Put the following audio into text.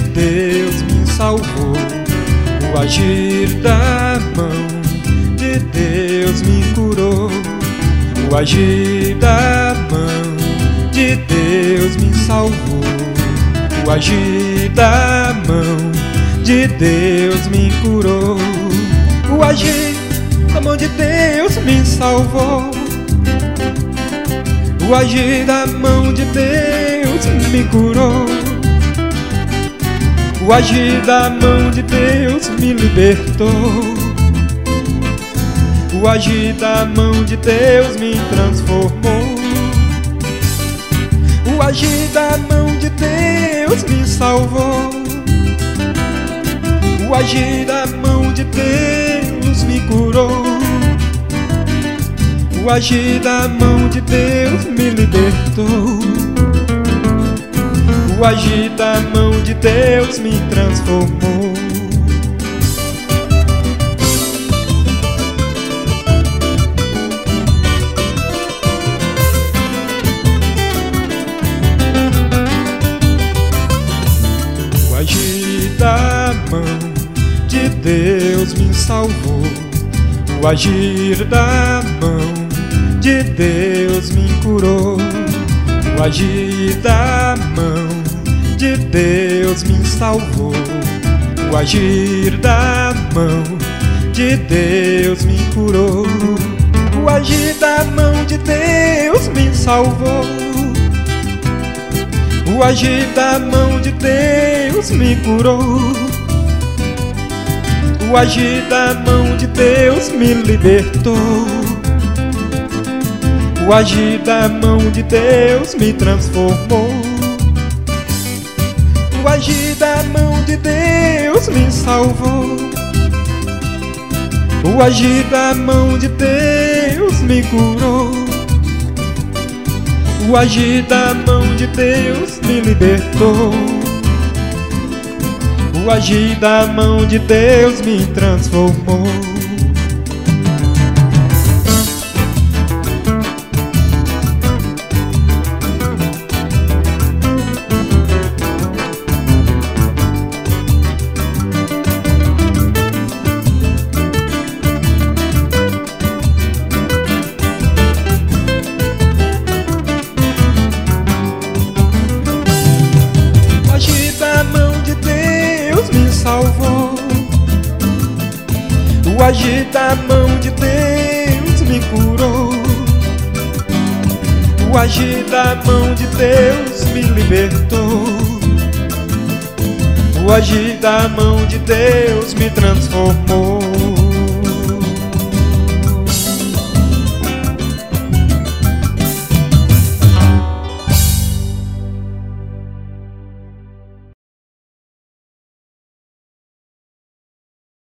Deus me salvou. O agir da mão de Deus me curou. O agir da mão de Deus me salvou. O agir da mão de Deus me curou. O agir da mão de Deus me salvou. O agir da mão de Deus me curou. O agir da mão de Deus me libertou. O agir da mão de Deus me transformou. O agir da mão de Deus me salvou. O agir da mão de Deus me curou. O agir da mão de Deus me libertou. O agir da mão de Deus me transformou. O agir da mão de Deus me salvou. O agir da mão de Deus me curou. O agir da mão de Deus me salvou. O agir da mão de Deus me curou. O agir da mão de Deus me salvou. O agir da mão de Deus me curou. O agir da mão de Deus me libertou. O agir da mão de Deus me transformou. O agir da mão de Deus me salvou. O agir da mão de Deus me curou. O agir da mão de Deus me libertou. O agir da mão de Deus me transformou. Salvou. O agir da mão de Deus me curou. O agir da mão de Deus me libertou. O agir da mão de Deus me transformou.